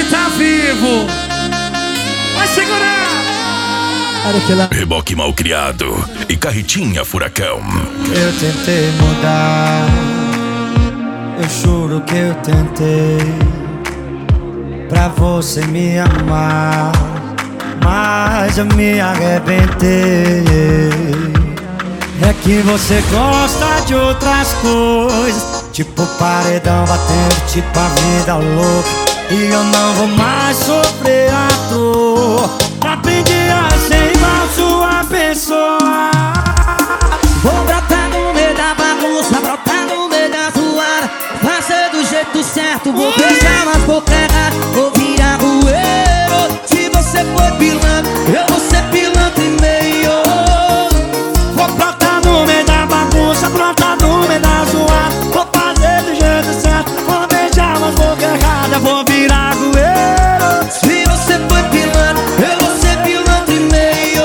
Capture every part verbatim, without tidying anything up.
Ele tá vivo. Vai segurar. Reboque mal criado e carretinha furacão. Eu tentei mudar, eu juro que eu tentei, pra você me amar, mas eu me arrebentei. É que você gosta de outras coisas, tipo paredão batendo, tipo a vida louca, e eu não vou mais sofrer à toa. Aprendi a ser igual sua pessoa. Vou brotar no meio da bagunça, brotar no meio da zoada, fazer do jeito certo, vou beijar nas bocas erradas, vou virar rueiro. Se você for pilantra, eu vou ser pilantra e meio. Vou brotar no meio da bagunça, brotar no meio da zoada, vou fazer do jeito certo, vou beijar nas bocas erradas, vou virar rueiro. Se você for pilantra, eu vou ser pilantra e meio.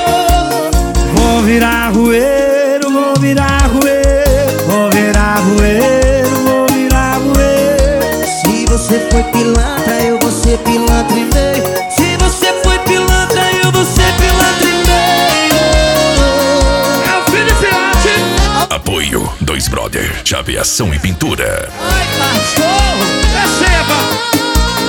Vou virar rueiro, vou virar rueiro, vou virar rueiro, vou virar rueiro. Se você foi pilantra, eu vou ser pilantra e meio. Se você foi pilantra, eu vou ser pilantra e meio. É o Felipe Fiote. Apoio Dois Brother, chaveação e pintura. Ai, cachorro! Receba.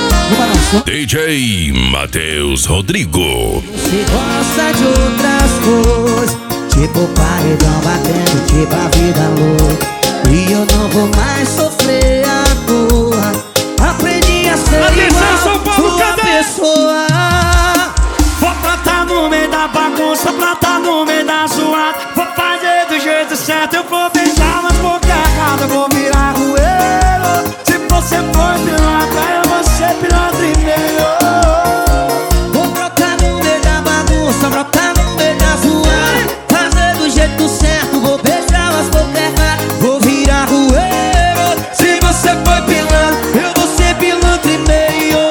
D J Matheus Rodrigo. Se gosta de outras coisas, tipo paredão batendo, tipo a vida louca, e eu não vou mais sofrer à toa. Aprendi a ser Atenção, São igual Paulo, sua cadê? pessoa. Vou brotar no meio da bagunça, brotar no meio da zoada, vou fazer do jeito certo, eu vou beijar nas bocas erradas, vou virar rueiro. Se você for pilantra, eu vou ser pilantra e meio. Vou brotar no meio da bagunça, brotar no meio da zoada, fazer do jeito certo, vou beijar as bocas erradas, vou virar rueiro. Se você for pilantra, eu vou ser pilantra e meio.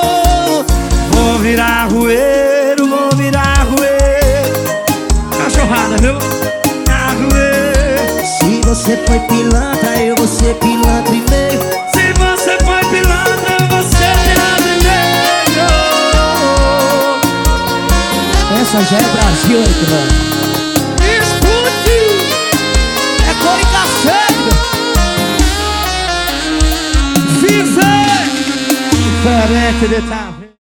Vou virar rueiro, vou virar rueiro, Cachorrada, viu? virar rueiro. Se você foi pilantra, eu vou ser pilantra e meio. Se você foi pilantra, eu vou ser pilantra e meio. Essa já é Brasil, aí, mano. Explodiu. É cor e cacete. Viver. Diferente de tá.